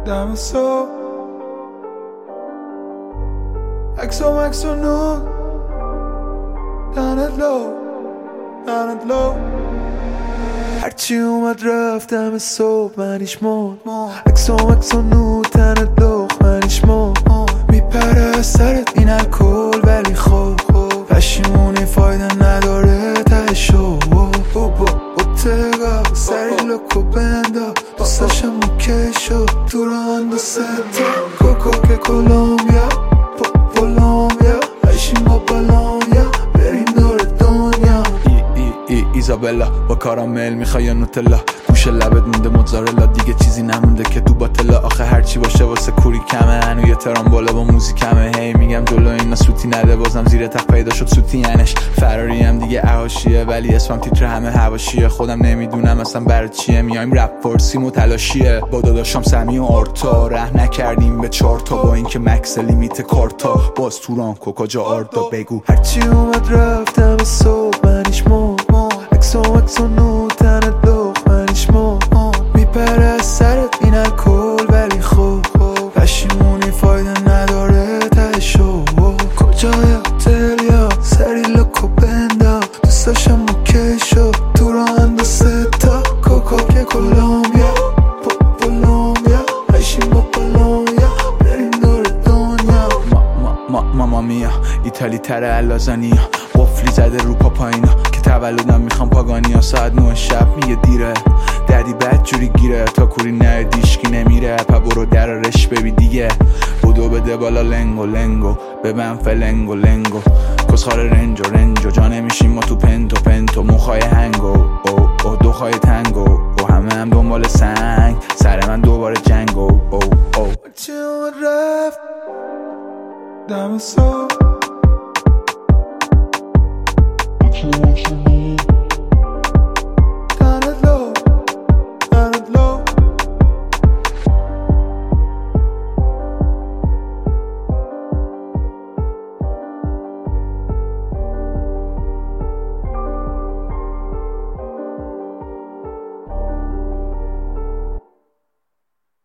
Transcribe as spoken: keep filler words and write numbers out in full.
دم صبح عکس و مکس و نور دهنت لو دهنت لو هرچی اومد رفت دم صبح منیش مرد عکس و مکس و نور دهنت لو منیش مرد میپره از سرت این الکل ولی خوب پشیمونی فایده نداره تهشو بابا بوتگا سری لکو بندا دوستاشم مکشو تو رو اندو ستا کوکو که کولومبیا کولومبیا عشیم با بالونیا بریم دور دنیا ای ای ای ایزابلا با کارامل میخوای یا نوتلا گوش لبت مونده موتزارلا دیگه چیزی نمونده که تو باتلا آخه هرچی باشه واسه کوری کمه هنو یه ترامبولا با موزیکمه هی میگم جلو اینا سوتی نده بازم زیر تخت پیدا شد سوتی ینش فراری هم دیگه احاشیه ولی اسمم تیتر همه حواشیه خودم نمیدونم اصلا برای چیه میایم رپ فارسیم و تلاشیه با داداشم سمی و آرتا ره نکردیم به چارتا با اینکه مکس لیمیت کارتا باز توران کوکا جا آردا بگو هرچی اومد رفتم صبح منیش مرد اکسو اکسو نو تنت لخ منیش مرد میپره از سرت این الکل ولی خوب پشیمونی فایده نداره تهشو کجای هتل یا سری لکو بندا دوستاشم مکشو تو رو اندو ستا کوکو که کولومبیا کولومبیا عشیم با بالونیا بریم دور دنیا ماما میا ایتالی تره اللازانیا قفلی زده رو پاپاینا که تولدم میخوام پاگانیا ساعت نه شب میگه دیره دردی بد جوری گیره تا کوری نه دیشکی نمیره پا برو درارش ببی دیگه بودو بده بالا لنگو لنگو ببن فلنگو لنگو کسخار رنجو رنجو جا نمیشیم ما تو پنتو پنتو موخای هنگو او او دو خواهی تنگو او همه هم دنبال سنگ سر من دوباره جنگو او او چه اومد رفت دم صبح